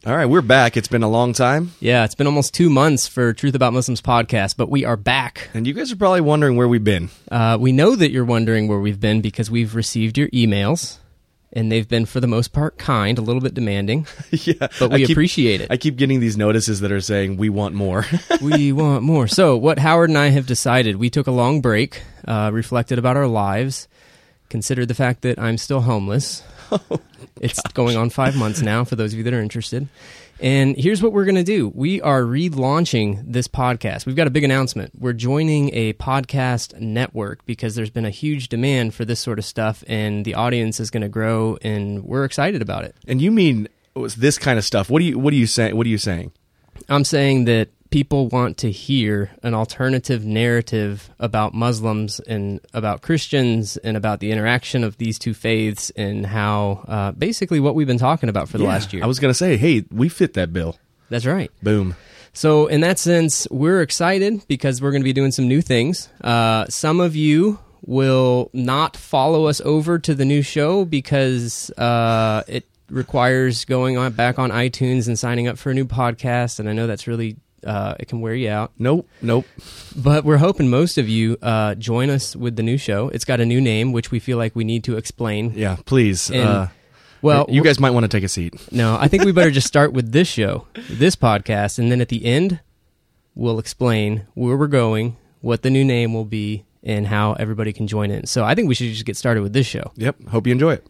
All right, we're back. It's been a long time. Yeah, it's been almost 2 months for Truth About Muslims podcast, but we are back. And you guys are probably wondering where we've been. We know that you're wondering where we've been because we've received your emails, and they've been, for the most part, kind, a little bit demanding. Yeah, but we appreciate it. I keep getting these notices that are saying, we want more. We want more. So what Howard and I have decided, we took a long break, reflected about our lives, considered the fact that I'm still homeless. It's going on 5 months now, for those of you that are interested. And here's what we're going to do. We are relaunching this podcast. We've got a big announcement. We're joining a podcast network because there's been a huge demand for this sort of stuff, and the audience is going to grow, and we're excited about it. And you mean this kind of stuff? What are you saying? I'm saying that people want to hear an alternative narrative about Muslims and about Christians and about the interaction of these two faiths and how basically what we've been talking about for the last year. I was going to say, hey, we fit that bill. That's right. Boom. So in that sense, we're excited because we're going to be doing some new things. Some of you will not follow us over to the new show because it requires going back on iTunes and signing up for a new podcast, and I know that's really... it can wear you out. Nope. But we're hoping most of you join us with the new show. It's got a new name, which we feel like we need to explain. Yeah, please. And, you guys might want to take a seat. No, I think we better just start with this show, this podcast, and then at the end, we'll explain where we're going, what the new name will be, and how everybody can join in. So I think we should just get started with this show. Yep. Hope you enjoy it.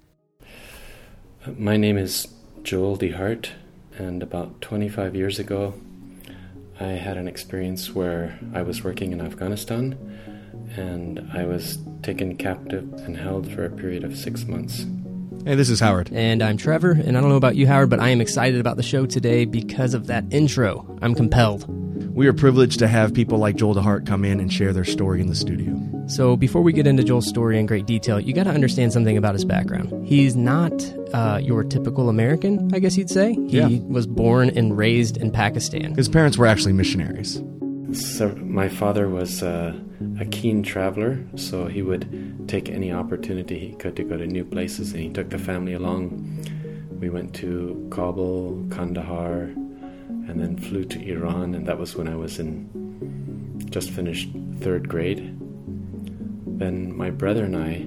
My name is Joel DeHart, and about 25 years ago, I had an experience where I was working in Afghanistan, and I was taken captive and held for a period of 6 months. Hey, this is Howard. And I'm Trevor, and I don't know about you, Howard, but I am excited about the show today because of that intro. I'm compelled. We are privileged to have people like Joel DeHart come in and share their story in the studio. So before we get into Joel's story in great detail, you got to understand something about his background. He's not your typical American, I guess you'd say. He was born and raised in Pakistan. His parents were actually missionaries. So my father was a keen traveler, so he would take any opportunity he could to go to new places, and he took the family along. We went to Kabul, Kandahar, and then flew to Iran, and that was when I was just finished 3rd grade. Then my brother and I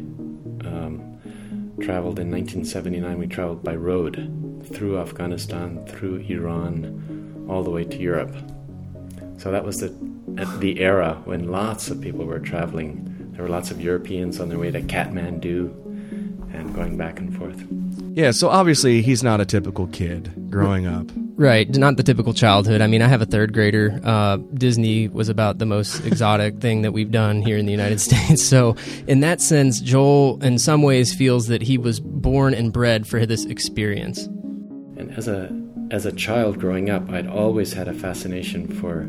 traveled in 1979. We traveled by road through Afghanistan, through Iran, all the way to Europe. So that was the era when lots of people were traveling. There were lots of Europeans on their way to Kathmandu and going back and forth. Yeah, so obviously he's not a typical kid growing up. Right, not the typical childhood. I mean, I have a 3rd grader. Disney was about the most exotic thing that we've done here in the United States. So in that sense, Joel in some ways feels that he was born and bred for this experience. And as a child growing up, I'd always had a fascination for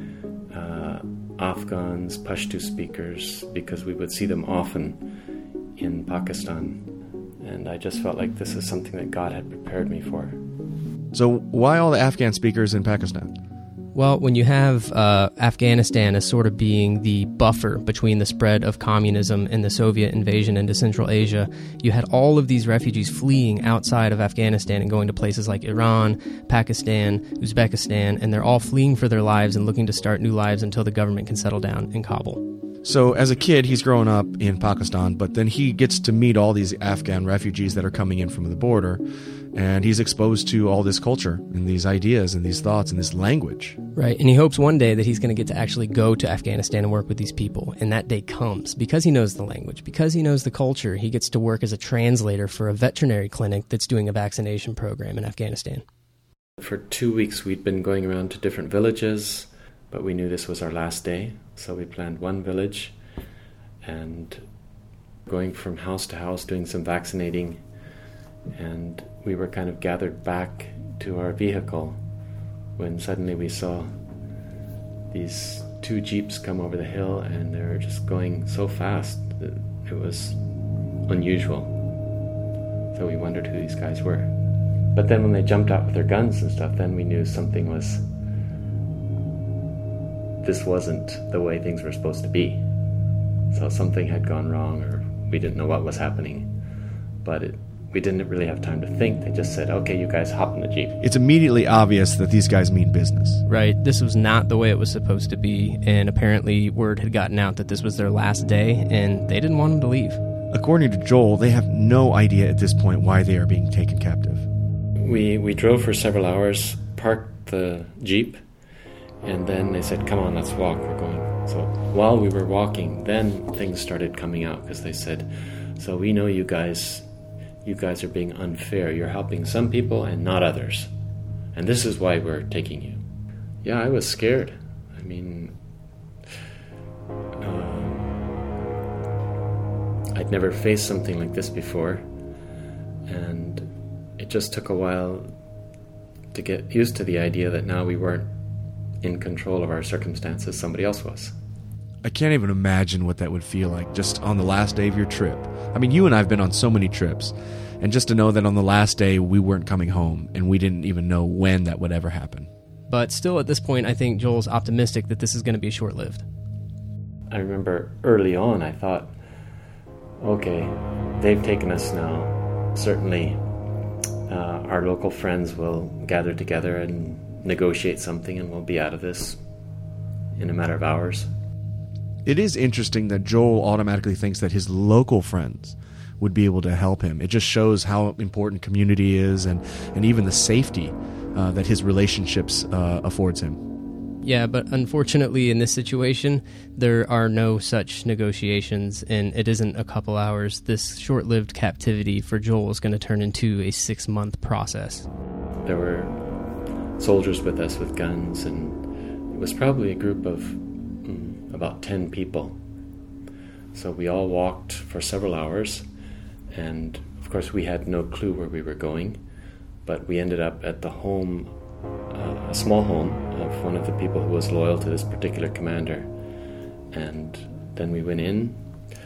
Afghans, Pashto speakers, because we would see them often in Pakistan. And I just felt like this is something that God had prepared me for. So why all the Afghan speakers in Pakistan? Well, when you have Afghanistan as sort of being the buffer between the spread of communism and the Soviet invasion into Central Asia, you had all of these refugees fleeing outside of Afghanistan and going to places like Iran, Pakistan, Uzbekistan, and they're all fleeing for their lives and looking to start new lives until the government can settle down in Kabul. So as a kid, he's growing up in Pakistan, but then he gets to meet all these Afghan refugees that are coming in from the border, and he's exposed to all this culture and these ideas and these thoughts and this language. Right, and he hopes one day that he's going to get to actually go to Afghanistan and work with these people, and that day comes. Because he knows the language, because he knows the culture, he gets to work as a translator for a veterinary clinic that's doing a vaccination program in Afghanistan. For 2 weeks, we'd been going around to different villages, but we knew this was our last day, so we planned one village and going from house to house doing some vaccinating, and we were kind of gathered back to our vehicle when suddenly we saw these 2 jeeps come over the hill, and they were just going so fast that it was unusual. So we wondered who these guys were. But then when they jumped out with their guns and stuff, then we knew this wasn't the way things were supposed to be. So something had gone wrong, or we didn't know what was happening. But We didn't really have time to think. They just said, okay, you guys hop in the Jeep. It's immediately obvious that these guys mean business. Right. This was not the way it was supposed to be, and apparently word had gotten out that this was their last day, and they didn't want them to leave. According to Joel, they have no idea at this point why they are being taken captive. We drove for several hours, parked the Jeep, and then they said, come on, let's walk, we're going. So while we were walking, then things started coming out, because they said, so we know you guys are being unfair. You're helping some people and not others. And this is why we're taking you. Yeah, I was scared. I mean, I'd never faced something like this before. And it just took a while to get used to the idea that now we weren't in control of our circumstances, somebody else was. I can't even imagine what that would feel like just on the last day of your trip. I mean, you and I have been on so many trips, and just to know that on the last day we weren't coming home, and we didn't even know when that would ever happen. But still, at this point, I think Joel's optimistic that this is going to be short-lived. I remember early on I thought, okay, they've taken us now. Certainly our local friends will gather together and negotiate something, and we'll be out of this in a matter of hours. It is interesting that Joel automatically thinks that his local friends would be able to help him. It just shows how important community is, and even the safety that his relationships affords him. Yeah, but unfortunately in this situation, there are no such negotiations, and it isn't a couple hours. This short-lived captivity for Joel is going to turn into a 6-month process. There were soldiers with us with guns, and it was probably a group of about 10 people. So we all walked for several hours, and of course we had no clue where we were going, but we ended up at the home, a small home of one of the people who was loyal to this particular commander. And then we went in,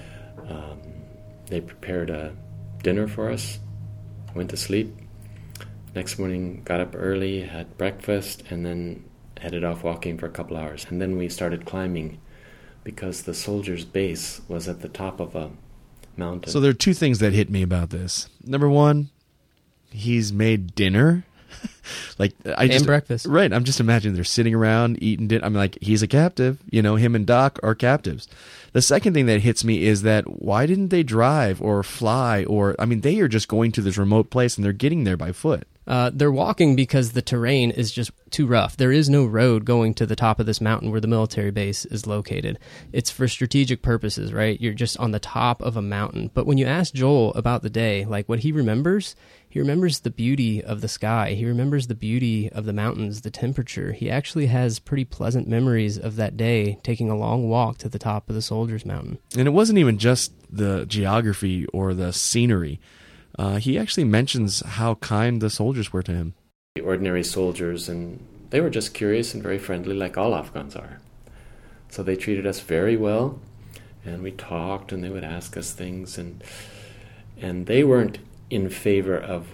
they prepared a dinner for us, went to sleep. Next morning got up early, had breakfast, and then headed off walking for a couple hours. And then we started climbing, because the soldiers' base was at the top of a mountain. So there are two things that hit me about this. Number one, he's made dinner. And breakfast. Right. I'm just imagining they're sitting around eating dinner. I'm like, he's a captive. You know, him and Doc are captives. The second thing that hits me is that why didn't they drive or fly? They are just going to this remote place and they're getting there by foot. They're walking because the terrain is just too rough. There is no road going to the top of this mountain where the military base is located. It's for strategic purposes, right? You're just on the top of a mountain. But when you ask Joel about the day, like what he remembers the beauty of the sky. He remembers the beauty of the mountains, the temperature. He actually has pretty pleasant memories of that day, taking a long walk to the top of the Soldiers Mountain. And it wasn't even just the geography or the scenery. He actually mentions how kind the soldiers were to him. The ordinary soldiers, and they were just curious and very friendly, like all Afghans are. So they treated us very well, and we talked, and they would ask us things, and they weren't in favor of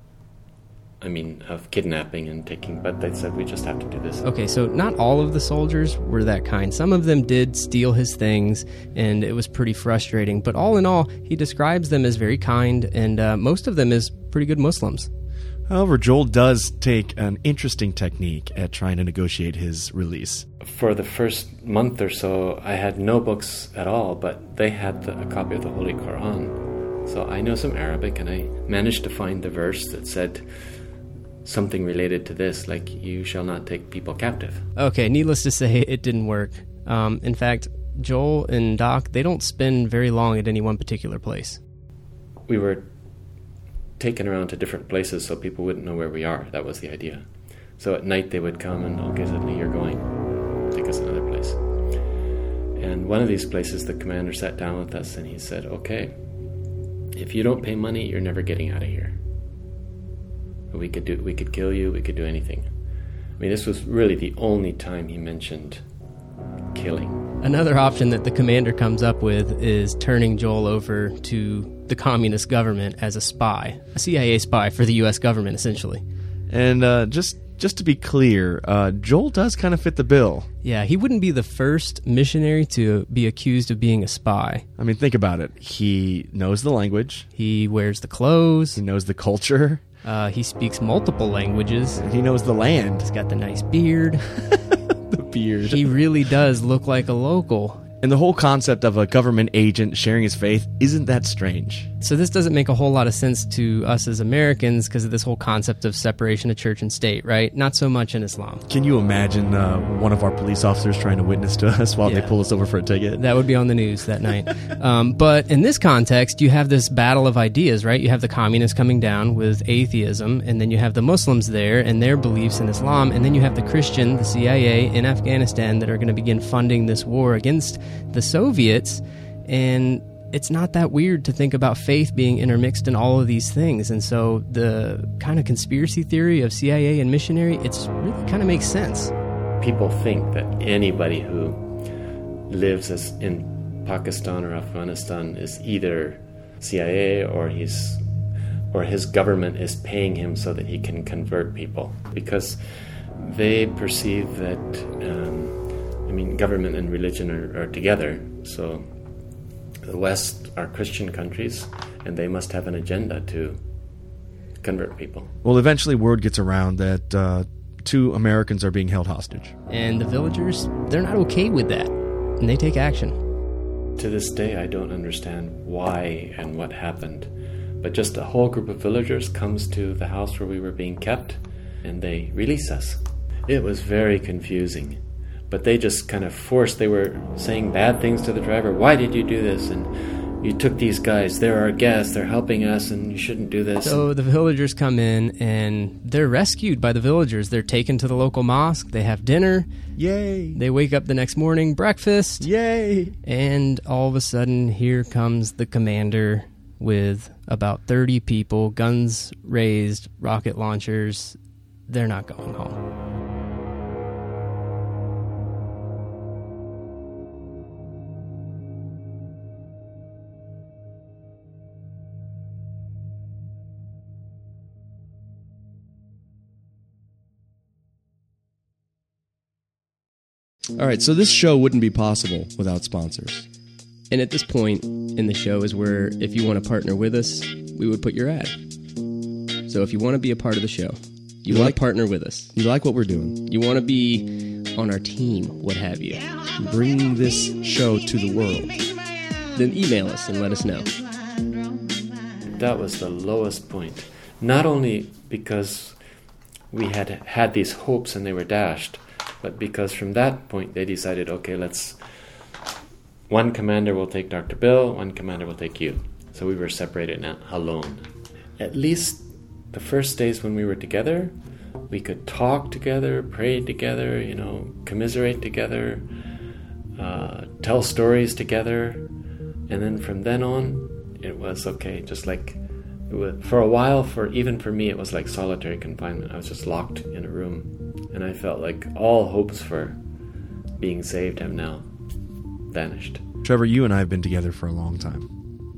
of kidnapping and taking, but they said we just have to do this. Okay, so not all of the soldiers were that kind. Some of them did steal his things, and it was pretty frustrating. But all in all, he describes them as very kind, and most of them as pretty good Muslims. However, Joel does take an interesting technique at trying to negotiate his release. For the first month or so, I had no books at all, but they had a copy of the Holy Quran. So I know some Arabic, and I managed to find the verse that said something related to this, like, you shall not take people captive. Okay, needless to say, it didn't work. In fact, Joel and Doc, they don't spend very long at any one particular place. We were taken around to different places so people wouldn't know where we are. That was the idea. So at night they would come and, okay, suddenly you're going. Take us another place. And one of these places, the commander sat down with us and he said, okay, if you don't pay money, you're never getting out of here. We could kill you, we could do anything. I mean, this was really the only time he mentioned killing. Another option that the commander comes up with is turning Joel over to the communist government as a spy, a CIA spy for the U.S. government, essentially. And just just to be clear, Joel does kind of fit the bill. Yeah, he wouldn't be the first missionary to be accused of being a spy. I mean, think about it. He knows the language. He wears the clothes. He knows the culture. He speaks multiple languages. He knows the land. He's got the nice beard. The beard. He really does look like a local. And the whole concept of a government agent sharing his faith, isn't that strange? So this doesn't make a whole lot of sense to us as Americans because of this whole concept of separation of church and state, right? Not so much in Islam. Can you imagine one of our police officers trying to witness to us while they pull us over for a ticket? That would be on the news that night. But in this context, you have this battle of ideas, right? You have the communists coming down with atheism, and then you have the Muslims there and their beliefs in Islam, and then you have the Christian, the CIA in Afghanistan that are going to begin funding this war against the Soviets. And it's not that weird to think about faith being intermixed in all of these things. And so the kind of conspiracy theory of CIA and missionary, it's really kind of makes sense. People think that anybody who lives in Pakistan or Afghanistan is either CIA or his government is paying him so that he can convert people, because they perceive that government and religion are together. So the West are Christian countries, and they must have an agenda to convert people. Well, eventually word gets around that 2 Americans are being held hostage. And the villagers, they're not okay with that, and they take action. To this day, I don't understand why and what happened, but just a whole group of villagers comes to the house where we were being kept, and they release us. It was very confusing. But they just kind of they were saying bad things to the driver. Why did you do this? And you took these guys. They're our guests. They're helping us, and you shouldn't do this. So the villagers come in, and they're rescued by the villagers. They're taken to the local mosque. They have dinner. Yay! They wake up the next morning, breakfast. Yay! And all of a sudden, here comes the commander with about 30 people, guns raised, rocket launchers. They're not going home. All right, so this show wouldn't be possible without sponsors. And at this point in the show is where, if you want to partner with us, we would put your ad. So if you want to be a part of the show, you want to partner with us, You like what we're doing. you want to be on our team, what have you, Bringing this show to the world. then email us and let us know. That was the lowest point. Not only because we had these hopes and they were dashed, but because from that point they decided, okay, one commander will take Dr. Bill, one commander will take you. So we were separated now, alone. At least the first days when we were together, we could talk together, pray together, commiserate together, tell stories together. And then from then on, it was okay. Just like, for a while, even for me, it was like solitary confinement. I was just locked in a room. And I felt like all hopes for being saved have now vanished. Trevor, you and I have been together for a long time.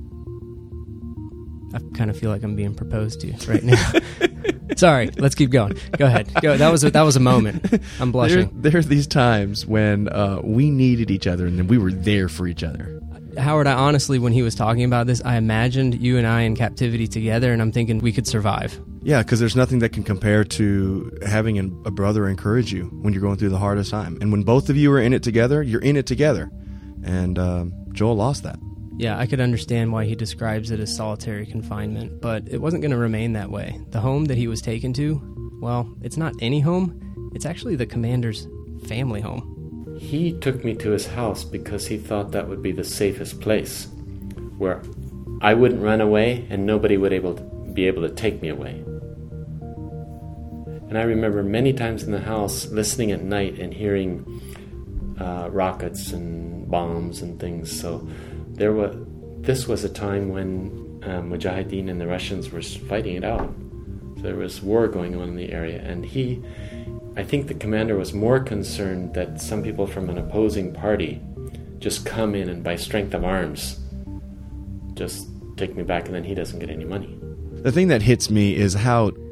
I kind of feel like I'm being proposed to right now. Sorry, let's keep going. Go ahead. Go. That was a moment. I'm blushing. There are these times when we needed each other, and then we were there for each other. Howard, I honestly, when he was talking about this, I imagined you and I in captivity together, and I'm thinking we could survive. Yeah, because there's nothing that can compare to having a brother encourage you when you're going through the hardest time. And when both of you are in it together, you're in it together. And Joel lost that. Yeah, I could understand why he describes it as solitary confinement, but it wasn't going to remain that way. The home that he was taken to, well, it's not any home. It's actually the commander's family home. He took me to his house because he thought that would be the safest place, where I wouldn't run away and nobody would be able to take me away. And I remember many times in the house listening at night and hearing rockets and bombs and things. So this was a time when Mujahideen and the Russians were fighting it out. So there was war going on in the area, and I think the commander was more concerned that some people from an opposing party just come in and by strength of arms just take me back, and then he doesn't get any money. The thing that hits me is how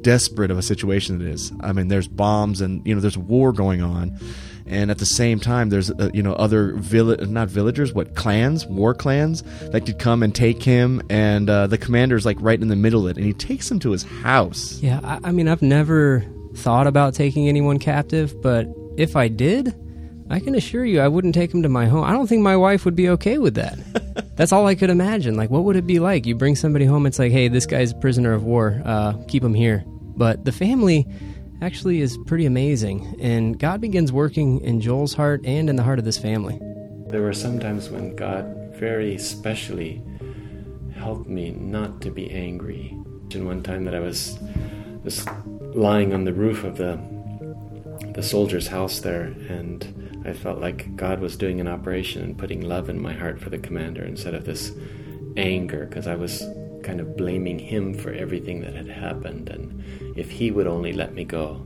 desperate of a situation it is. I mean, there's bombs and, there's war going on. And at the same time, there's, other not villagers, clans, war clans that could come and take him. And the commander's like right in the middle of it. And he takes him to his house. Yeah, I mean, I've never thought about taking anyone captive, but if I did, I can assure you I wouldn't take him to my home. I don't think my wife would be okay with that. That's all I could imagine. Like, what would it be like? You bring somebody home, it's like, hey, this guy's a prisoner of war. Keep him here. But the family actually is pretty amazing, and God begins working in Joel's heart and in the heart of this family. There were some times when God very specially helped me not to be angry. And one time that I was just lying on the roof of the soldier's house there, and I felt like God was doing an operation and putting love in my heart for the commander instead of this anger, because I was kind of blaming him for everything that had happened, and if he would only let me go.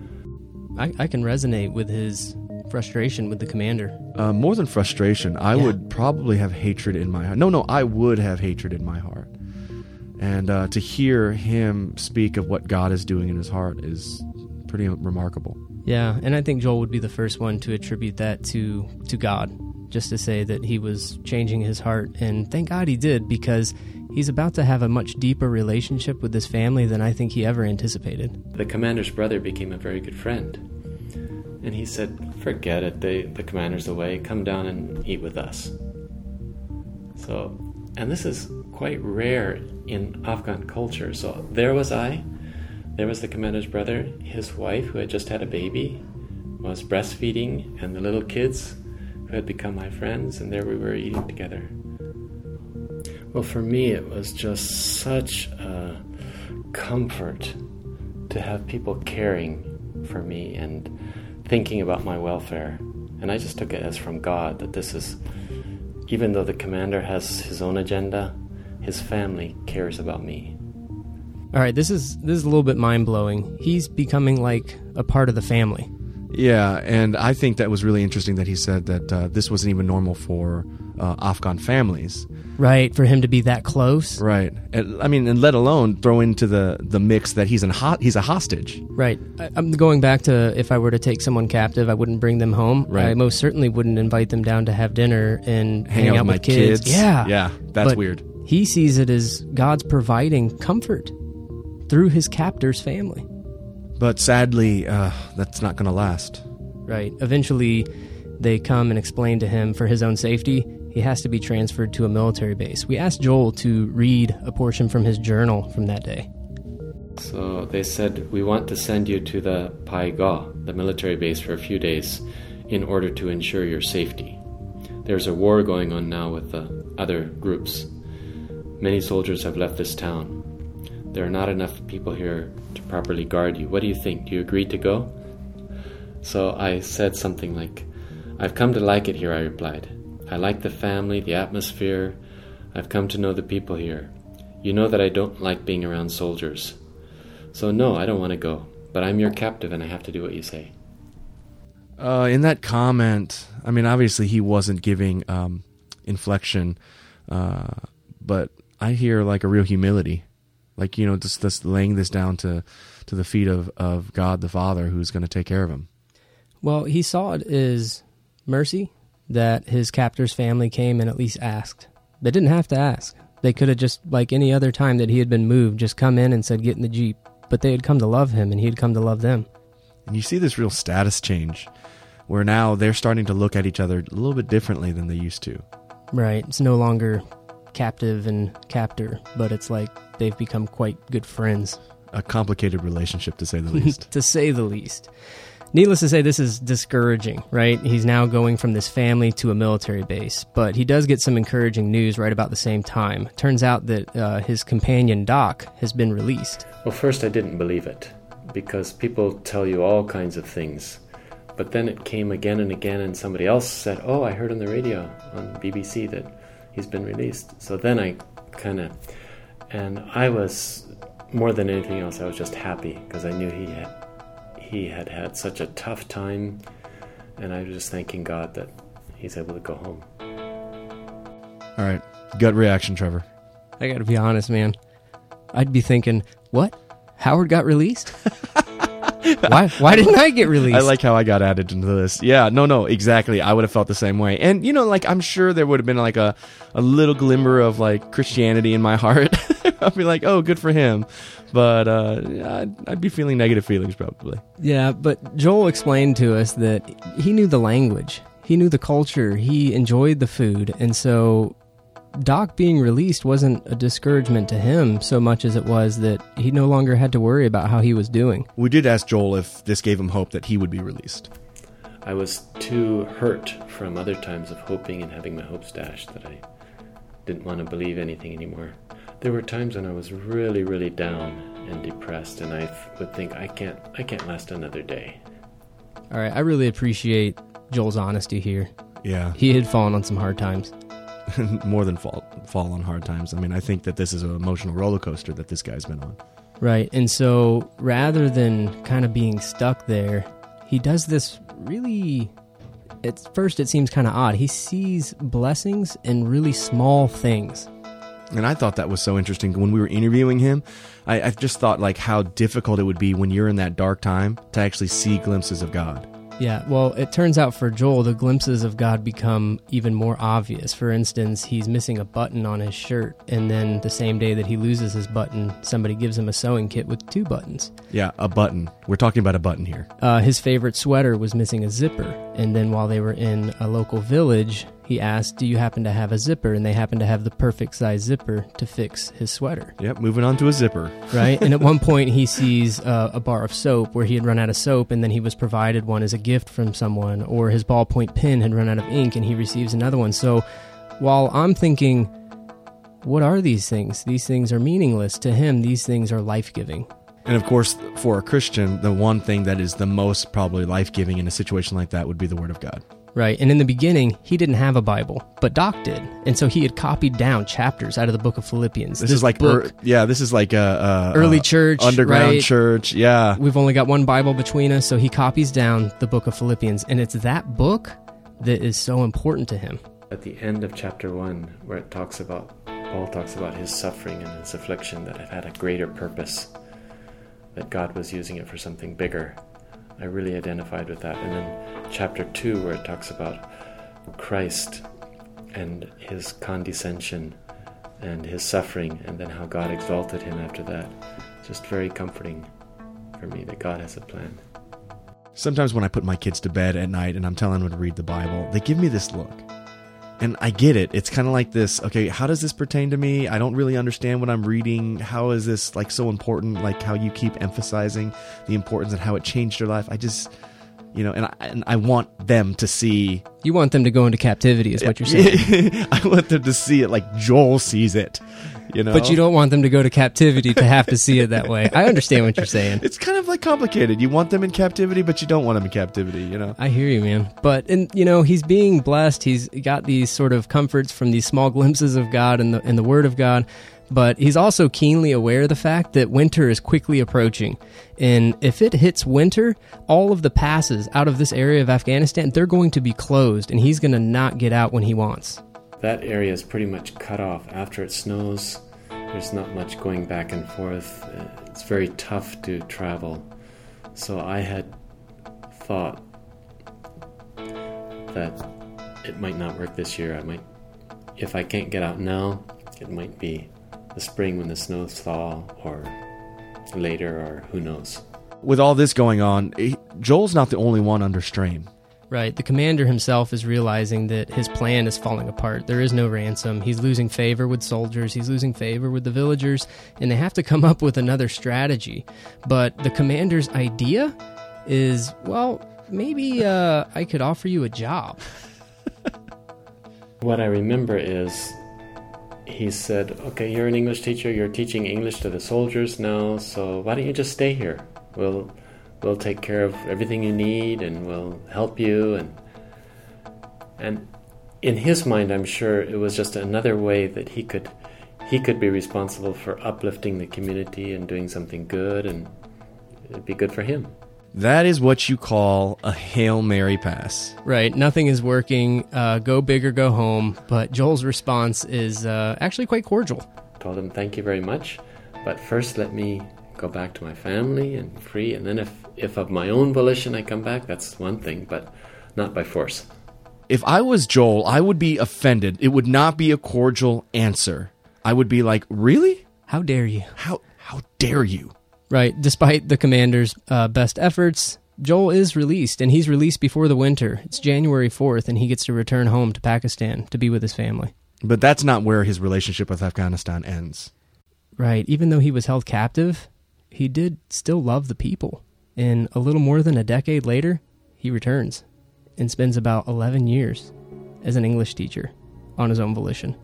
I can resonate with his frustration with the commander. More than frustration, I would probably have hatred in my heart. No, I would have hatred in my heart. And to hear him speak of what God is doing in his heart is pretty remarkable. Yeah, and I think Joel would be the first one to attribute that to God, just to say that he was changing his heart. And thank God he did, because he's about to have a much deeper relationship with this family than I think he ever anticipated. The commander's brother became a very good friend. And he said, forget it, the commander's away, come down and eat with us. So, and this is quite rare in Afghan culture. So there was the commander's brother, his wife, who had just had a baby, was breastfeeding, and the little kids who had become my friends, and there we were eating together. Well, for me, it was just such a comfort to have people caring for me and thinking about my welfare. And I just took it as from God that this is, even though the commander has his own agenda, his family cares about me. All right, this is a little bit mind-blowing. He's becoming like a part of the family. Yeah, and I think that was really interesting that he said that this wasn't even normal for Afghan families. Right, for him to be that close. Right. And let alone throw into the mix that he's a hostage. Right. I'm going back to, if I were to take someone captive, I wouldn't bring them home. Right. I most certainly wouldn't invite them down to have dinner and hang out with my kids. Yeah. Yeah, that's but weird. He sees it as God's providing comfort through his captor's family. But sadly, that's not going to last. Right. Eventually, they come and explain to him, for his own safety, he has to be transferred to a military base. We asked Joel to read a portion from his journal from that day. So they said, we want to send you to the Paigaw, the military base, for a few days in order to ensure your safety. There's a war going on now with the other groups. Many soldiers have left this town. There are not enough people here to properly guard you. What do you think? Do you agree to go? So I said something like, I've come to like it here, I replied. I like the family, the atmosphere. I've come to know the people here. You know that I don't like being around soldiers. So no, I don't want to go. But I'm your captive and I have to do what you say. In that comment, I mean, obviously he wasn't giving inflection, but I hear like a real humility. Like, just laying this down to the feet of God the Father, who's going to take care of him. Well, he saw it as mercy that his captor's family came and at least asked. They didn't have to ask. They could have just, like any other time that he had been moved, just come in and said, get in the Jeep. But they had come to love him, and he had come to love them. And you see this real status change, where now they're starting to look at each other a little bit differently than they used to. Right. It's no longer captive and captor, but it's like they've become quite good friends. A complicated relationship, to say the least. To say the least. Needless to say, this is discouraging, right? He's now going from this family to a military base, but he does get some encouraging news right about the same time. Turns out that his companion, Doc, has been released. Well, first I didn't believe it, because people tell you all kinds of things. But then it came again and again, and somebody else said, oh, I heard on the radio on BBC that he's been released. So then I and I was, more than anything else, I was just happy, because I knew he had had such a tough time, and I was just thanking God that he's able to go home. All right, gut reaction, Trevor. I gotta be honest, man. I'd be thinking, what? Howard got released? Why didn't I get released? I like how I got added into this. Yeah, no, exactly. I would have felt the same way. And, like, I'm sure there would have been, like, a little glimmer of, like, Christianity in my heart. I'd be like, oh, good for him. But I'd be feeling negative feelings, probably. Yeah, but Joel explained to us that he knew the language. He knew the culture. He enjoyed the food. And so Doc being released wasn't a discouragement to him so much as it was that he no longer had to worry about how he was doing. We did ask Joel if this gave him hope that he would be released. I was too hurt from other times of hoping and having my hopes dashed that I didn't want to believe anything anymore. There were times when I was really, really down and depressed, and I would think, I can't last another day. All right, I really appreciate Joel's honesty here. Yeah. He had fallen on some hard times. More than fall on hard times. I mean, I think that this is an emotional roller coaster that this guy's been on. Right, and so rather than kind of being stuck there, he does this really, at first it seems kind of odd. He sees blessings in really small things. And I thought that was so interesting. When we were interviewing him, I just thought like how difficult it would be when you're in that dark time to actually see glimpses of God. Yeah, well, it turns out for Joel, the glimpses of God become even more obvious. For instance, he's missing a button on his shirt, and then the same day that he loses his button, somebody gives him a sewing kit with 2 buttons. Yeah, a button. We're talking about a button here. His favorite sweater was missing a zipper, and then while they were in a local village, he asked, do you happen to have a zipper? And they happened to have the perfect size zipper to fix his sweater. Yep, moving on to a zipper. Right? And at one point he sees a bar of soap where he had run out of soap, and then he was provided one as a gift from someone, or his ballpoint pen had run out of ink and he receives another one. So while I'm thinking, what are these things? These things are meaningless. To him, these things are life-giving. And of course, for a Christian, the one thing that is the most probably life-giving in a situation like that would be the Word of God. Right, and in the beginning, he didn't have a Bible, but Doc did, and so he had copied down chapters out of the book of Philippians. This is like early church, underground right? church. Yeah, we've only got one Bible between us, so he copies down the book of Philippians, and it's that book that is so important to him. At the end of chapter 1, where Paul talks about his suffering and his affliction, that it had a greater purpose, that God was using it for something bigger. I really identified with that. And then chapter 2, where it talks about Christ and his condescension and his suffering, and then how God exalted him after that. Just very comforting for me that God has a plan. Sometimes when I put my kids to bed at night and I'm telling them to read the Bible, they give me this look. And I get it. It's kind of like this, okay, how does this pertain to me? I don't really understand what I'm reading. How is this like so important? Like how you keep emphasizing the importance and how it changed your life. I just, and I want them to see. You want them to go into captivity is what you're saying. I want them to see it like Joel sees it, But you don't want them to go to captivity to have to see it that way. I understand what you're saying. It's kind of like complicated. You want them in captivity, but you don't want them in captivity, I hear you, man. But, he's being blessed. He's got these sort of comforts from these small glimpses of God and the Word of God. But he's also keenly aware of the fact that winter is quickly approaching. And if it hits winter, all of the passes out of this area of Afghanistan, they're going to be closed, and he's going to not get out when he wants. That area is pretty much cut off. After it snows, there's not much going back and forth. It's very tough to travel. So I had thought that it might not work this year. If I can't get out now, it might be the spring when the snows thaw, or later, or who knows. With all this going on, Joel's not the only one under strain. Right. The commander himself is realizing that his plan is falling apart. There is no ransom. He's losing favor with soldiers. He's losing favor with the villagers, and they have to come up with another strategy. But the commander's idea is, well, maybe I could offer you a job. What I remember is he said, okay, you're an English teacher, you're teaching English to the soldiers now, so why don't you just stay here? We'll take care of everything you need, and we'll help you. And in his mind, I'm sure it was just another way that he could be responsible for uplifting the community and doing something good, and it'd be good for him. That is what you call a Hail Mary pass. Right. Nothing is working. Go big or go home. But Joel's response is actually quite cordial. Told him, thank you very much, but first let me go back to my family and free. And then if of my own volition I come back, that's one thing, but not by force. If I was Joel, I would be offended. It would not be a cordial answer. I would be like, really? How dare you? How dare you? Right. Despite the commander's best efforts, Joel is released, and he's released before the winter. It's January 4th, and he gets to return home to Pakistan to be with his family. But that's not where his relationship with Afghanistan ends. Right. Even though he was held captive, he did still love the people. And a little more than a decade later, he returns and spends about 11 years as an English teacher on his own volition.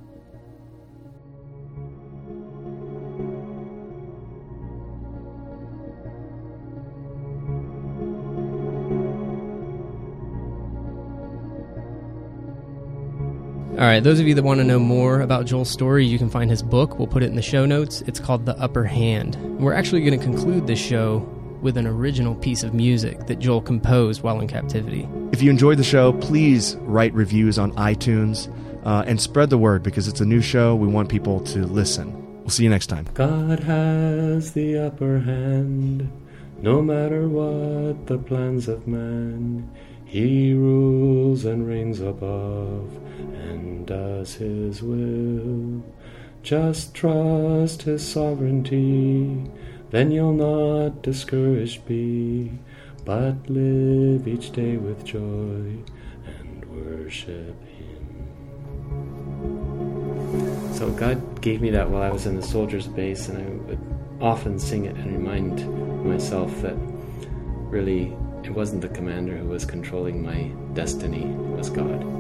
All right, those of you that want to know more about Joel's story, you can find his book. We'll put it in the show notes. It's called The Upper Hand. We're actually going to conclude this show with an original piece of music that Joel composed while in captivity. If you enjoyed the show, please write reviews on iTunes and spread the word, because it's a new show. We want people to listen. We'll see you next time. God has the upper hand, no matter what the plans of man. He rules and reigns above and does his will. Just trust his sovereignty, then you'll not discouraged be, but live each day with joy and worship him. So God gave me that while I was in the soldiers' base, and I would often sing it and remind myself that really it wasn't the commander who was controlling my destiny, it was God.